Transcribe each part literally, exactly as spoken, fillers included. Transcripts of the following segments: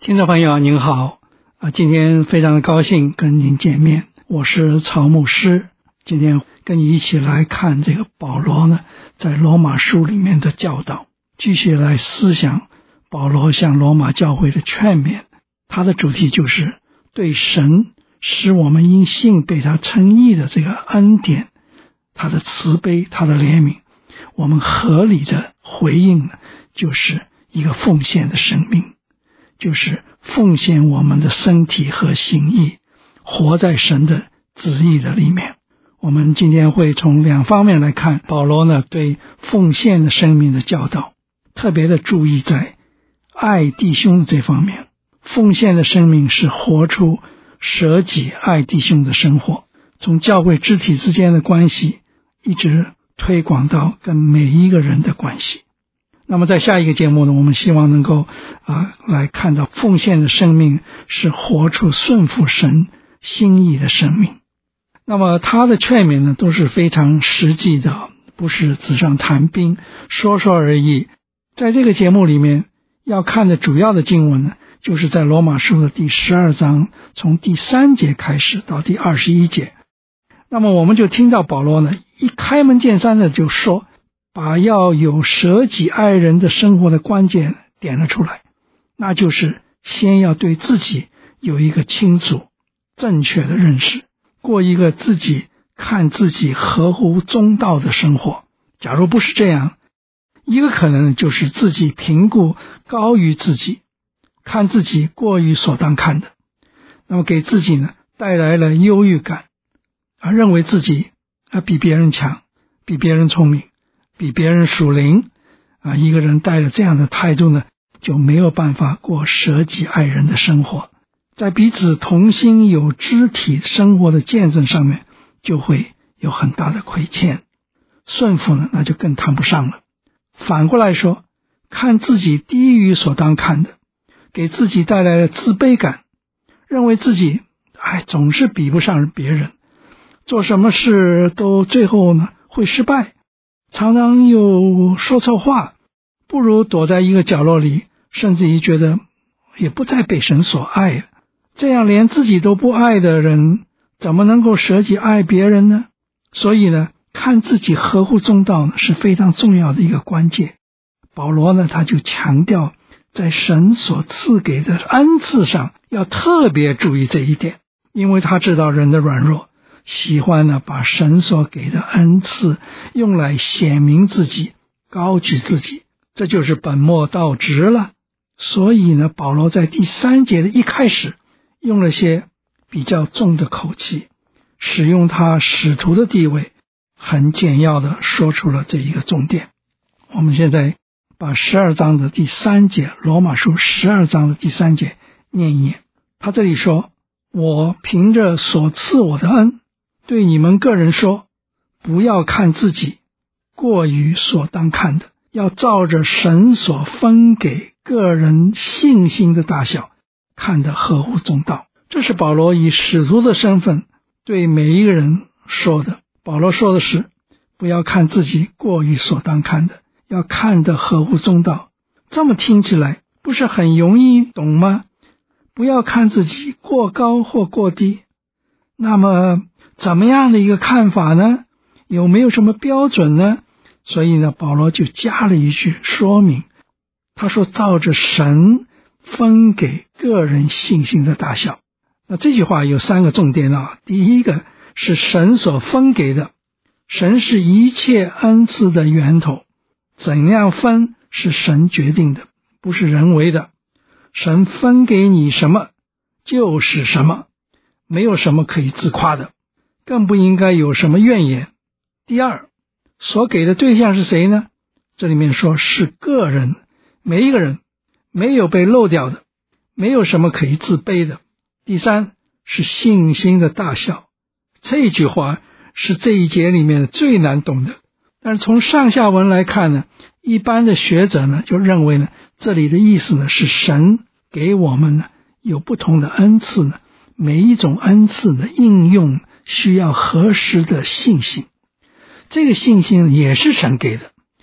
听众朋友您好啊，今天非常高兴跟您见面，我是曹牧师。今天跟你一起来看这个保罗呢在罗马书里面的教导，继续来思想保罗向罗马教会的劝勉。他的主题就是对神使我们因信被他称义的这个恩典，他的慈悲，他的怜悯，我们合理的回应呢，就是一个奉献的生命，就是奉献我们的身体和心意，活在神的旨意的里面。我们今天会从两方面来看保罗呢对奉献的生命的教导，特别的注意在爱弟兄这方面。奉献的生命是活出舍己爱弟兄的生活，从教会肢体之间的关系一直推广到跟每一个人的关系。那么在下一个节目呢，我们希望能够啊来看到奉献的生命是活出顺服神心意的生命。那么他的劝勉呢都是非常实际的，不是纸上谈兵，说说而已。在这个节目里面要看的主要的经文呢，就是在罗马书的第十二章，从第三节开始到第二十一节。那么我们就听到保罗呢一开门见山的就说，把要有舍己爱人的生活的关键点了出来，那就是先要对自己有一个清楚正确的认识，过一个自己看自己合乎中道的生活。假如不是这样，一个可能就是自己评估高于自己，看自己过于所当看的，那么给自己呢带来了忧郁感，而认为自己啊比别人强，比别人聪明，比别人属灵啊。一个人带着这样的态度呢，就没有办法过舍己爱人的生活，在彼此同心有肢体生活的见证上面就会有很大的亏欠。顺服呢，那就更谈不上了。反过来说，看自己低于所当看的，给自己带来了自卑感，认为自己哎总是比不上别人，做什么事都最后呢会失败，常常又说错话，不如躲在一个角落里，甚至于觉得也不再被神所爱了。这样连自己都不爱的人，怎么能够舍己爱别人呢？所以呢，看自己合乎中道呢是非常重要的一个关键。保罗呢他就强调在神所赐给的恩赐上要特别注意这一点，因为他知道人的软弱，喜欢呢把神所给的恩赐用来显明自己，高举自己，这就是本末倒置了。所以呢，保罗在第三节的一开始用了些比较重的口气，使用他使徒的地位，很简要的说出了这一个重点。我们现在把十二章的第三节，罗马书十二章的第三节念一念。他这里说，我凭着所赐我的恩，对你们个人说，不要看自己过于所当看的，要照着神所分给个人信心的大小，看得合乎中道。这是保罗以使徒的身份对每一个人说的。保罗说的是，不要看自己过于所当看的，要看得合乎中道。这么听起来不是很容易懂吗？不要看自己过高或过低。那么怎么样的一个看法呢？有没有什么标准呢？所以呢，保罗就加了一句说明。他说照着神分给个人信心的大小。那这句话有三个重点啊。第一个是神所分给的，神是一切恩赐的源头，怎样分是神决定的，不是人为的。神分给你什么就是什么，没有什么可以自夸的，更不应该有什么怨言。第二，所给的对象是谁呢？这里面说是个人，每一个人，没有被漏掉的，没有什么可以自卑的。第三，是信心的大小。这句话是这一节里面最难懂的，但是从上下文来看呢，一般的学者呢就认为呢，这里的意思呢是神给我们呢有不同的恩赐呢，每一种恩赐的应用需要合适的信心，这个信心也是神给的。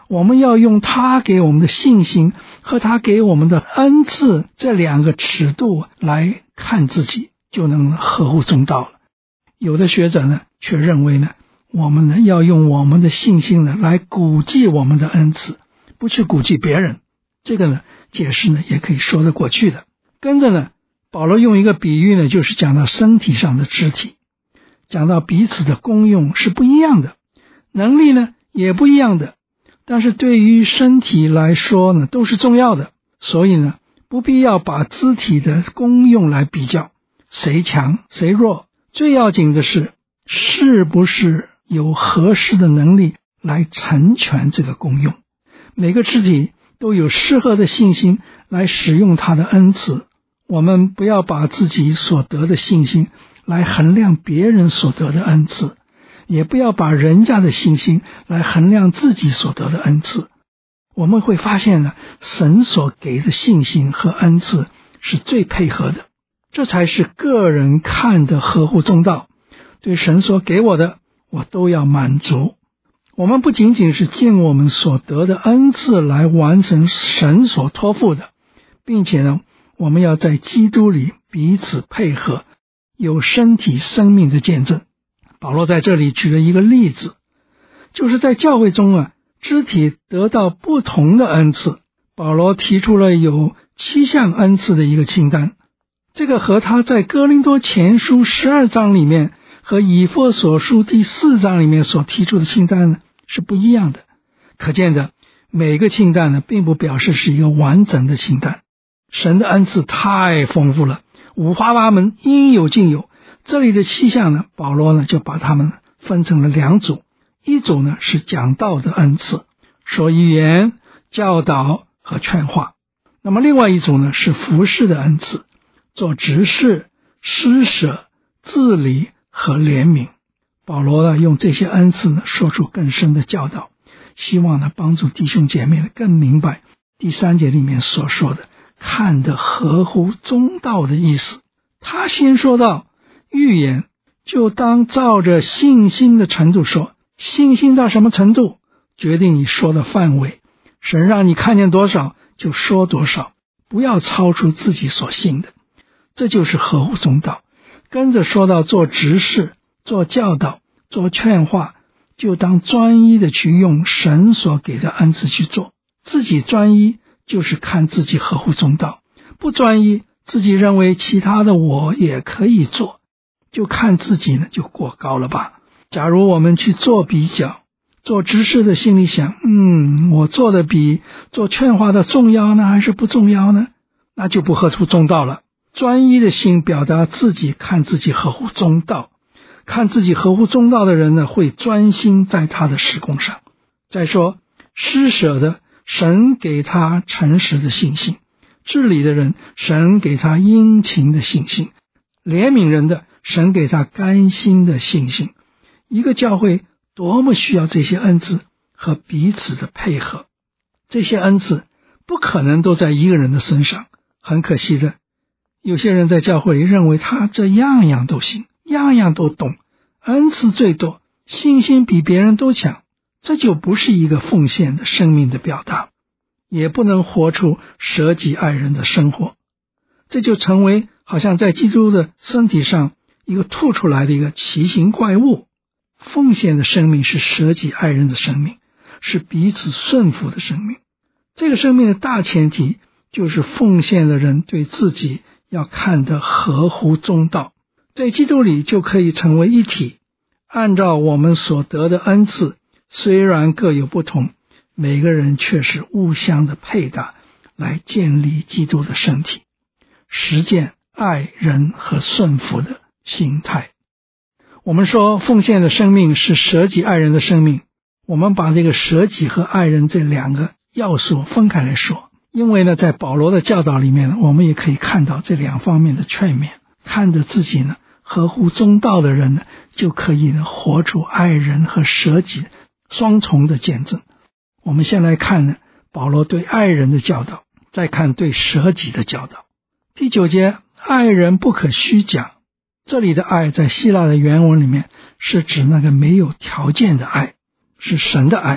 我们要用他给我们的信心和他给我们的恩赐这两个尺度来看自己，就能合乎中道了。有的学者呢却认为呢，我们呢要用我们的信心呢来估计我们的恩赐，不去估计别人。这个呢解释呢也可以说得过去的。跟着呢保罗用一个比喻呢，就是讲到身体上的肢体，讲到彼此的功用是不一样的，能力呢也不一样的，但是对于身体来说呢都是重要的，所以呢不必要把肢体的功用来比较，谁强谁弱，最要紧的是是不是有合适的能力来成全这个功用。每个肢体都有适合的信心来使用它的恩赐，我们不要把自己所得的信心来衡量别人所得的恩赐，也不要把人家的信心来衡量自己所得的恩赐。我们会发现呢，神所给的信心和恩赐是最配合的，这才是个人看的合乎中道。对神所给我的，我都要满足。我们不仅仅是尽我们所得的恩赐来完成神所托付的，并且呢，我们要在基督里彼此配合，有身体生命的见证。保罗在这里举了一个例子，就是在教会中啊，肢体得到不同的恩赐。保罗提出了有七项恩赐的一个清单，这个和他在哥林多前书十二章里面和以弗所书第四章里面所提出的清单呢是不一样的。可见的，每个清单呢并不表示是一个完整的清单。神的恩赐太丰富了，五花八门，应有尽有。这里的七项呢，保罗呢就把它们分成了两组，一组呢是讲道的恩赐，说预言、教导和劝化。那么另外一组呢是服事的恩赐，做执事、施舍、治理和怜悯。保罗呢用这些恩赐呢说出更深的教导，希望呢帮助弟兄姐妹更明白第三节里面所说的看得合乎中道的意思。他先说到预言，就当照着信心的程度说，信心到什么程度决定你说的范围，神让你看见多少就说多少，不要超出自己所信的，这就是合乎中道。跟着说到做执事、做教导、做劝化，就当专一的去用神所给的恩赐去做。自己专一就是看自己合乎中道，不专一，自己认为其他的我也可以做，就看自己呢就过高了吧。假如我们去做比较，做执事的心里想，嗯，我做的比做劝化的重要呢还是不重要呢？那就不合乎中道了。专一的心表达自己看自己合乎中道，看自己合乎中道的人呢会专心在他的事工上。再说施舍的，神给他诚实的信心；治理的人，神给他殷勤的信心；怜悯人的，神给他甘心的信心。一个教会多么需要这些恩赐和彼此的配合，这些恩赐不可能都在一个人的身上。很可惜的，有些人在教会里认为他这样样都行，样样都懂，恩赐最多，信心比别人都强，这就不是一个奉献的生命的表达，也不能活出舍己爱人的生活。这就成为好像在基督的身体上一个吐出来的一个奇形怪物。奉献的生命是舍己爱人的生命，是彼此顺服的生命。这个生命的大前提就是奉献的人对自己要看得合乎中道，在基督里就可以成为一体。按照我们所得的恩赐，虽然各有不同，每个人却是互相的配搭，来建立基督的身体，实践爱人和顺服的心态。我们说奉献的生命是舍己爱人的生命，我们把这个舍己和爱人这两个要素分开来说，因为呢，在保罗的教导里面，我们也可以看到这两方面的劝勉。看着自己呢合乎中道的人呢，就可以呢活出爱人和舍己双重的见证。我们先来看呢保罗对爱人的教导，再看对舍己的教导。第九节，爱人不可虚假。这里的爱在希腊的原文里面是指那个没有条件的爱，是神的爱。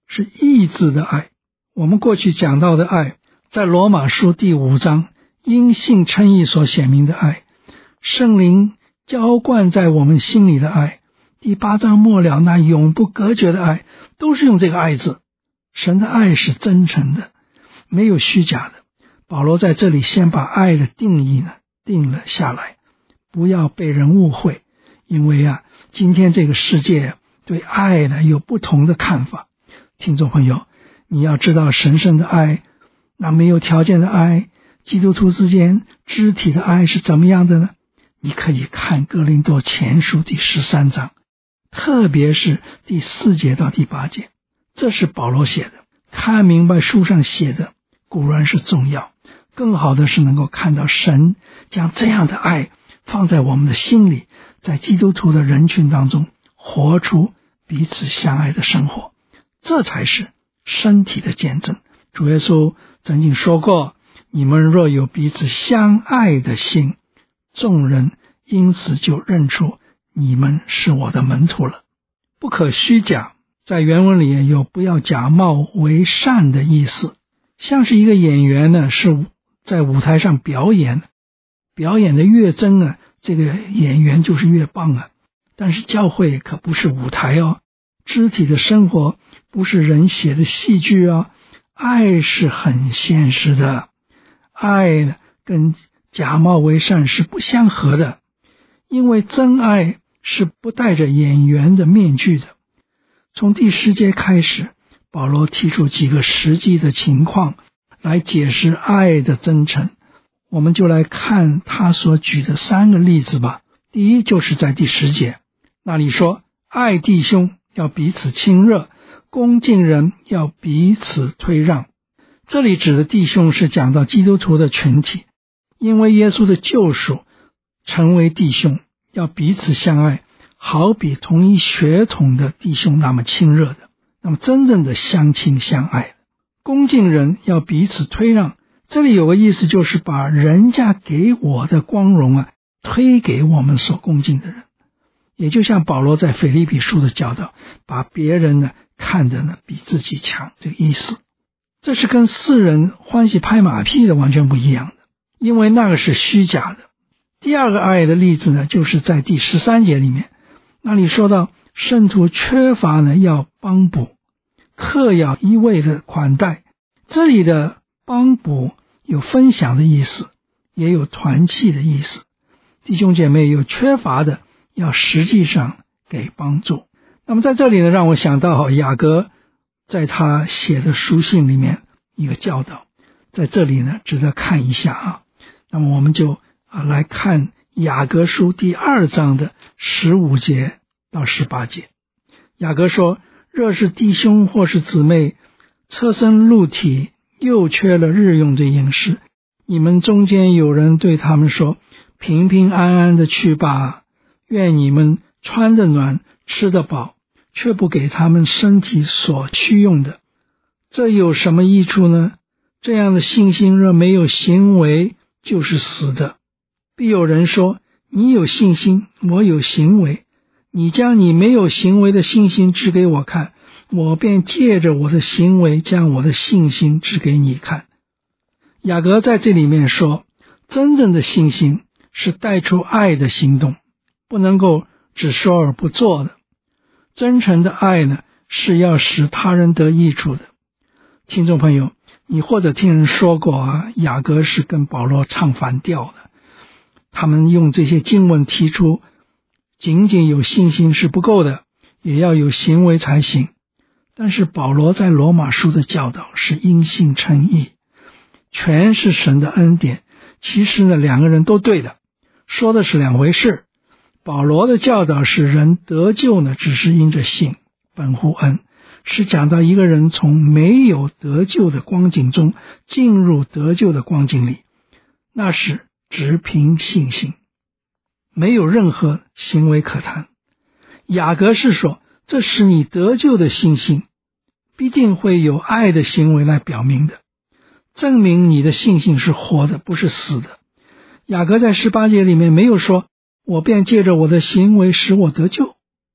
是意志的爱。我们过去讲到的爱，在罗马书第五章因信称义所显明的爱，圣灵浇灌在我们心里的爱，第八章末了那永不隔绝的爱，都是用这个爱字。神的爱是真诚的，没有虚假的。保罗在这里先把爱的定义呢定了下来，不要被人误会，因为啊，今天这个世界对爱呢有不同的看法。听众朋友，你要知道神圣的爱，那没有条件的爱，基督徒之间肢体的爱是怎么样的呢？你可以看哥林多前书第十三章，特别是第四节到第八节，这是保罗写的。看明白书上写的固然是重要，更好的是能够看到神将这样的爱放在我们的心里，在基督徒的人群当中活出彼此相爱的生活，这才是身体的见证。主耶稣曾经说过，你们若有彼此相爱的心，众人因此就认出你们是我的门徒了。不可虚假，在原文里也有不要假冒为善的意思，像是一个演员呢是在舞台上表演，表演的越真啊，这个演员就是越棒啊。但是教会可不是舞台哦，肢体的生活不是人写的戏剧哦，爱是很现实的，爱跟假冒为善是不相合的，因为真爱是不戴着演员的面具的。从第十节开始，保罗提出几个实际的情况来解释爱的真诚，我们就来看他所举的三个例子吧。第一，就是在第十节那里说，爱弟兄要彼此亲热，恭敬人要彼此推让。这里指的弟兄是讲到基督徒的群体，因为耶稣的救赎成为弟兄，要彼此相爱，好比同一血统的弟兄那么亲热的，那么真正的相亲相爱。恭敬人要彼此推让，这里有个意思，就是把人家给我的光荣啊推给我们所恭敬的人，也就像保罗在腓立比书的教导，把别人呢看得呢比自己强，这个意思。这是跟世人欢喜拍马屁的完全不一样的，因为那个是虚假的。第二个爱的例子呢，就是在第十三节里面，那里说到圣徒缺乏呢要帮补，客要一味的款待。这里的帮补有分享的意思，也有团契的意思。弟兄姐妹有缺乏的要实际上给帮助。那么在这里呢，让我想到雅各在他写的书信里面一个教导，在这里呢值得看一下啊。那么我们就啊来看雅各书第二章的十五节到十八节。雅各说，若是弟兄或是姊妹侧身露体，又缺了日用的饮食，你们中间有人对他们说，平平安安的去吧，愿你们穿得暖，吃得饱，却不给他们身体所需用的，这有什么益处呢？这样的信心若没有行为，就是死的。必有人说，你有信心，我有行为，你将你没有行为的信心指给我看，我便借着我的行为将我的信心指给你看。雅各在这里面说，真正的信心是带出爱的行动，不能够只说而不做的。真诚的爱呢，是要使他人得益处的。听众朋友，你或者听人说过啊，雅各是跟保罗唱反调的，他们用这些经文提出，仅仅有信心是不够的，也要有行为才行。但是保罗在罗马书的教导是因信称义，全是神的恩典。其实呢，两个人都对的，说的是两回事。保罗的教导是人得救呢，只是因着信，本乎恩，是讲到一个人从没有得救的光景中进入得救的光景里，那是只凭信心，没有任何行为可谈。雅各是说，这是你得救的信心，必定会有爱的行为来表明的，证明你的信心是活的，不是死的。雅各在十八节里面没有说，我便借着我的行为使我得救，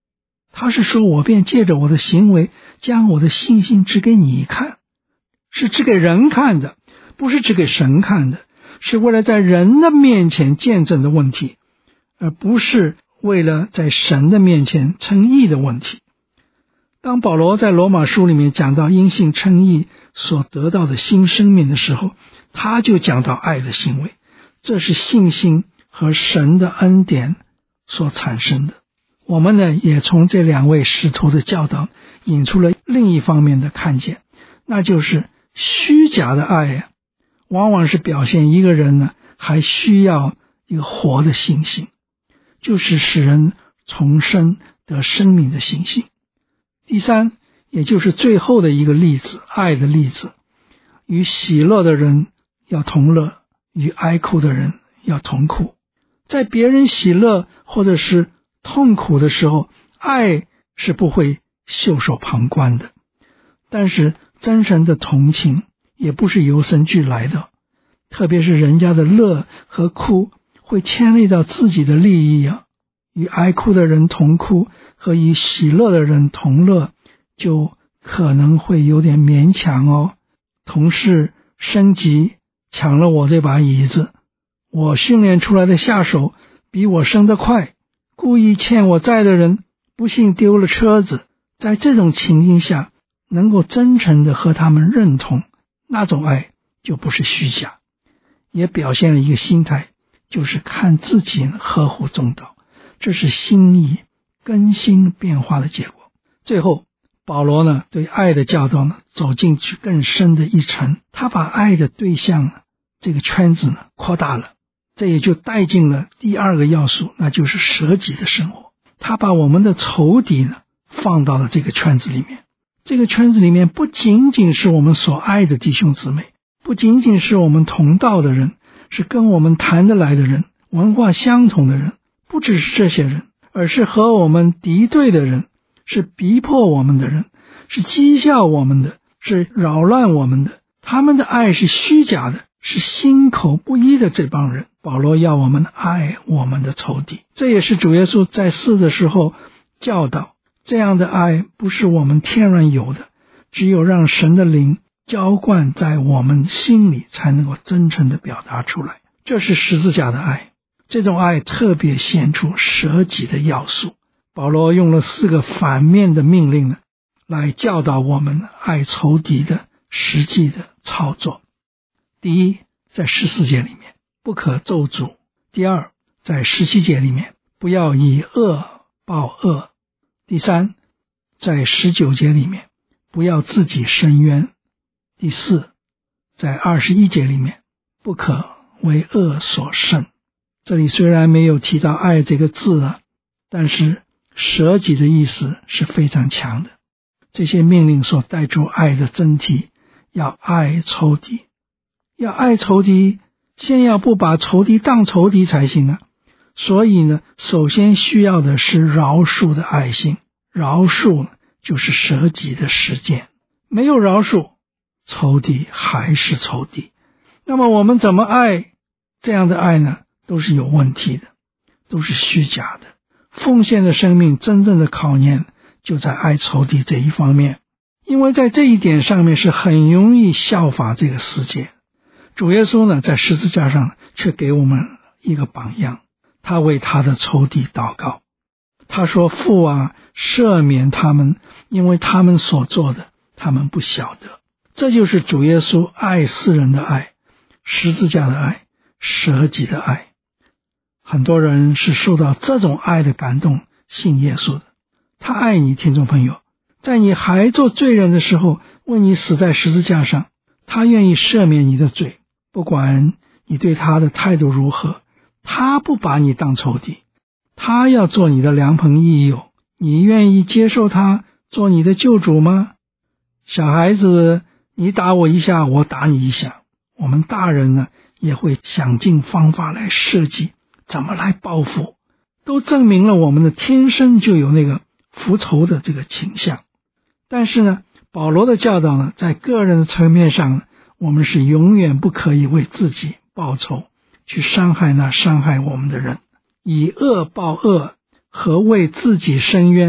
他是说我便借着我的行为将我的信心指给你看，是指给人看的，不是指给神看的，是为了在人的面前见证的问题，而不是为了在神的面前称义的问题。当保罗在罗马书里面讲到因信称义所得到的新生命的时候，他就讲到爱的行为，这是信心和神的恩典所产生的。我们呢，也从这两位使徒的教导引出了另一方面的看见，那就是虚假的爱呀，往往是表现一个人呢还需要一个活的信心，就是使人重生得生命的信心。第三，也就是最后的一个例子，爱的例子，与喜乐的人要同乐，与哀哭的人要同哭。在别人喜乐或者是痛苦的时候，爱是不会袖手旁观的，但是真诚的同情也不是由生俱来的，特别是人家的乐和哭会牵累到自己的利益啊。与哀哭的人同哭和与喜乐的人同乐就可能会有点勉强哦。同事升级抢了我这把椅子，我训练出来的下手比我升得快，故意欠我债的人不幸丢了车子，在这种情境下能够真诚地和他们认同，那种爱就不是虚假，也表现了一个心态，就是看自己合乎中道，这是心意更新变化的结果。最后保罗呢，对爱的教导呢，走进去更深的一层，他把爱的对象呢，这个圈子呢扩大了，这也就带进了第二个要素，那就是舍己的生活。他把我们的仇敌呢放到了这个圈子里面，这个圈子里面不仅仅是我们所爱的弟兄姊妹，不仅仅是我们同道的人，是跟我们谈得来的人，文化相同的人，不只是这些人，而是和我们敌对的人，是逼迫我们的人，是讥笑我们的，是扰乱我们的，他们的爱是虚假的，是心口不一的这帮人。保罗要我们爱我们的仇敌，这也是主耶稣在世的时候教导，这样的爱不是我们天然有的，只有让神的灵浇灌在我们心里才能够真诚地表达出来，这是十字架的爱。这种爱特别显出舍己的要素。保罗用了四个反面的命令呢，来教导我们爱仇敌的实际的操作。第一，在十四节里面不可咒诅；第二，在十七节里面不要以恶报恶；第三，在十九节里面不要自己伸冤；第四，在二十一节里面不可为恶所胜。这里虽然没有提到爱这个字啊，但是舍己的意思是非常强的。这些命令所带出爱的真谛，要爱仇敌，要爱仇敌，先要不把仇敌当仇敌才行啊。所以呢，首先需要的是饶恕的爱心，饶恕就是舍己的实践。没有饶恕，仇敌还是仇敌。那么我们怎么爱？这样的爱呢，都是有问题的，都是虚假的。奉献的生命真正的考验就在爱仇敌这一方面，因为在这一点上面是很容易效法这个世界。主耶稣呢，在十字架上却给我们一个榜样，他为他的仇敌祷告，他说：父啊，赦免他们，因为他们所做的他们不晓得。这就是主耶稣爱世人的爱，十字架的爱，舍己的爱。很多人是受到这种爱的感动信耶稣的。他爱你，听众朋友，在你还做罪人的时候，为你死在十字架上，他愿意赦免你的罪，不管你对他的态度如何，他不把你当仇敌，他要做你的良朋益友。你愿意接受他做你的救主吗？小孩子，你打我一下，我打你一下，我们大人呢，也会想尽方法来设计怎么来报复，都证明了我们的天生就有那个复仇的这个倾向。但是呢，保罗的教导呢，在个人的层面上，我们是永远不可以为自己报仇，去伤害那伤害我们的人。以恶报恶和为自己伸冤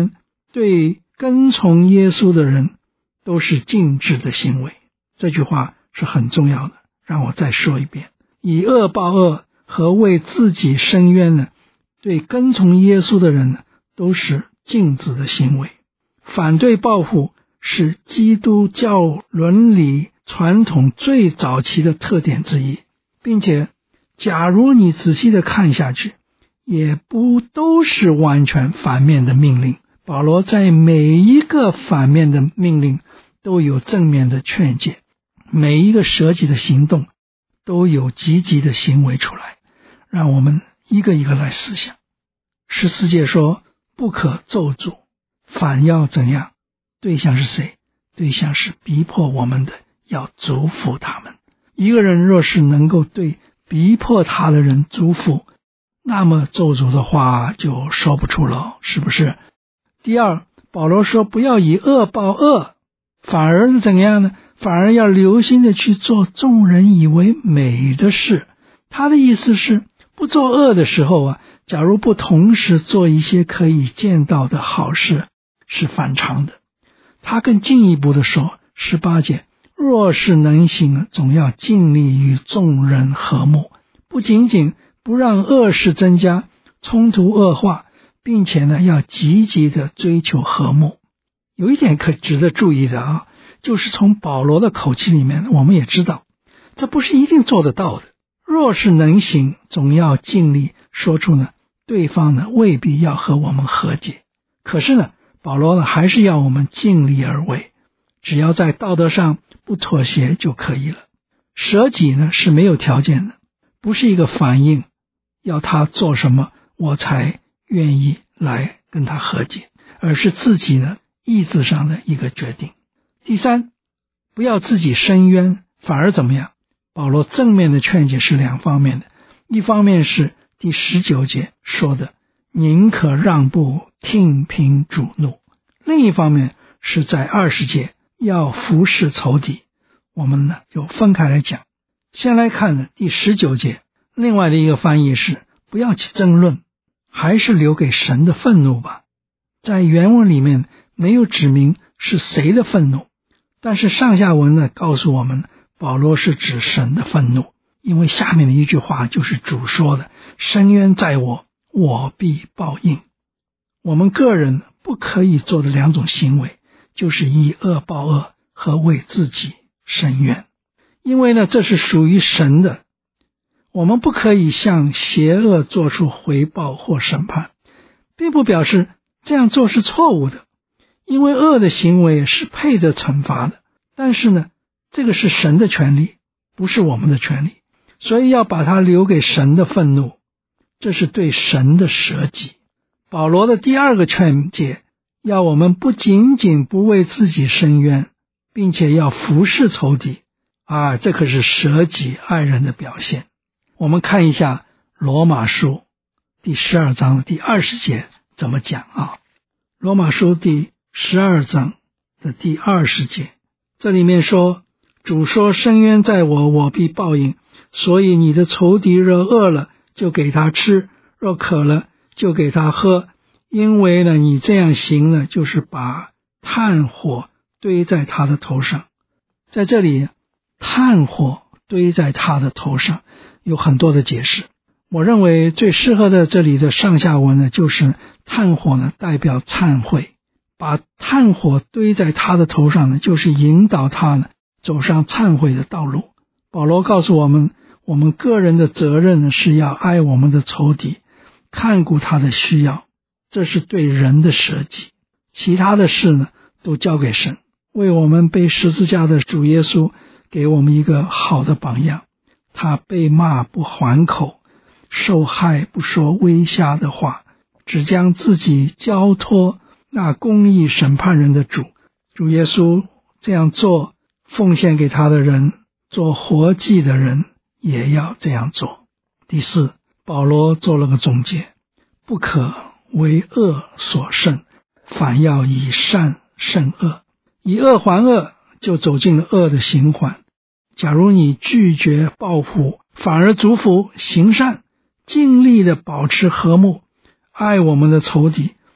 对跟从耶稣的人都是禁止的行为。这句话是很重要的，让我再说一遍。以恶报恶和为自己伸冤呢，对跟从耶稣的人呢，都是禁止的行为。反对报复是基督教伦理传统最早期的特点之一，并且假如你仔细的看下去，也不都是完全反面的命令。保罗在每一个反面的命令都有正面的劝诫，每一个舍己的行动都有积极的行为出来，让我们一个一个来思想。十四节说不可咒诅，反要怎样？对象是谁？对象是逼迫我们的，要祝福他们。一个人若是能够对逼迫他的人祝福，那么咒诅的话就说不出了，是不是？第二，保罗说不要以恶报恶，反而是怎样呢？反而要留心的去做众人以为美的事。他的意思是，不做恶的时候啊，假如不同时做一些可以见到的好事，是反常的。他更进一步的说，十八节，若是能行，总要尽力与众人和睦，不仅仅不让恶事增加，冲突恶化，并且呢，要积极的追求和睦。有一点可值得注意的啊，就是从保罗的口气里面，我们也知道，这不是一定做得到的。若是能行，总要尽力，说出呢，对方呢未必要和我们和解。可是呢，保罗呢还是要我们尽力而为，只要在道德上不妥协就可以了。舍己呢是没有条件的，不是一个反应，要他做什么我才愿意来跟他和解，而是自己呢意志上的一个决定。第三，不要自己伸冤，反而怎么样？保罗正面的劝解是两方面的，一方面是第十九节说的宁可让步，听凭主怒，另一方面是在二十节要服侍仇敌。我们呢就分开来讲。先来看呢第十九节，另外的一个翻译是不要去争论，还是留给神的愤怒吧。在原文里面没有指明是谁的愤怒，但是上下文呢告诉我们，保罗是指神的愤怒，因为下面的一句话就是主说的，伸冤在我，我必报应。我们个人不可以做的两种行为，就是以恶报恶和为自己伸冤，因为呢这是属于神的，我们不可以向邪恶做出回报或审判，并不表示这样做是错误的，因为恶的行为是配得惩罚的，但是呢这个是神的权利，不是我们的权利，所以要把它留给神的愤怒，这是对神的舍己。保罗的第二个劝诫，要我们不仅仅不为自己伸冤，并且要服侍仇敌啊，这可是舍己爱人的表现。我们看一下罗马书第十二章的第二十节怎么讲啊？罗马书第十二章的第二十节，这里面说，主说伸冤在我，我必报应，所以你的仇敌若饿了，就给他吃，若渴了，就给他喝，因为呢，你这样行呢，就是把炭火堆在他的头上。在这里，炭火堆在他的头上有很多的解释，我认为最适合的这里的上下文呢，就是炭火呢代表忏悔，把炭火堆在他的头上呢，就是引导他呢走上忏悔的道路。保罗告诉我们，我们个人的责任呢是要爱我们的仇敌，看顾他的需要，这是对人的舍己。其他的事呢都交给神，为我们背十字架的主耶稣给我们一个好的榜样，他被骂不还口，受害不说威吓的话，只将自己交托那公义审判人的主。主耶稣这样做，奉献给他的人，做活祭的人也要这样做。第四，保罗做了个总结，不可为恶所胜，反要以善胜恶。以恶还恶，就走进了恶的循环。假如你拒绝报复，反而祝福行善，尽力的保持和睦，爱我们的仇敌，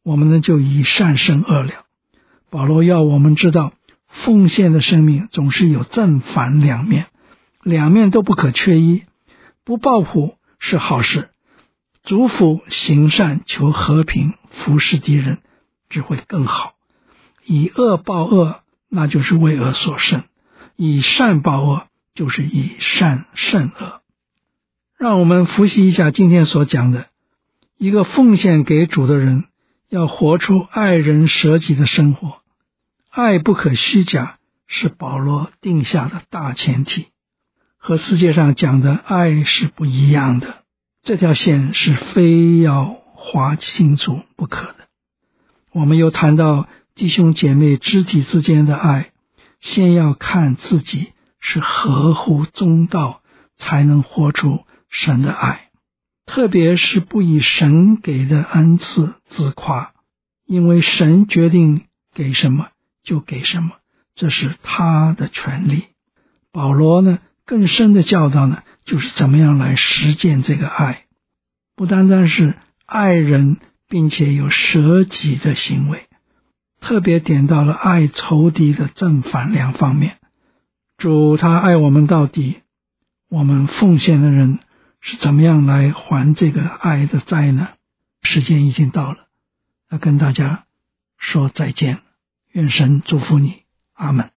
我们呢就以善胜恶了。保罗要我们知道，奉献的生命总是有正反两面，两面都不可缺一。不报复是好事，祝福行善求和平服侍敌人只会更好。以恶报恶，那就是为恶所胜；以善报恶，就是以善胜恶。让我们复习一下今天所讲的，一个奉献给主的人要活出爱人舍己的生活。爱不可虚假是保罗定下的大前提，和世界上讲的爱是不一样的，这条线是非要划清楚不可的。我们又谈到弟兄姐妹肢体之间的爱，先要看自己是合乎中道，才能活出神的爱，特别是不以神给的恩赐自夸，因为神决定给什么就给什么，这是他的权利。保罗呢，更深的教导呢，就是怎么样来实践这个爱，不单单是爱人，并且有舍己的行为，特别点到了爱仇敌的正反两方面。主他爱我们到底，我们奉献的人是怎么样来还这个爱的债呢？时间已经到了，要跟大家说再见，愿神祝福你，阿们。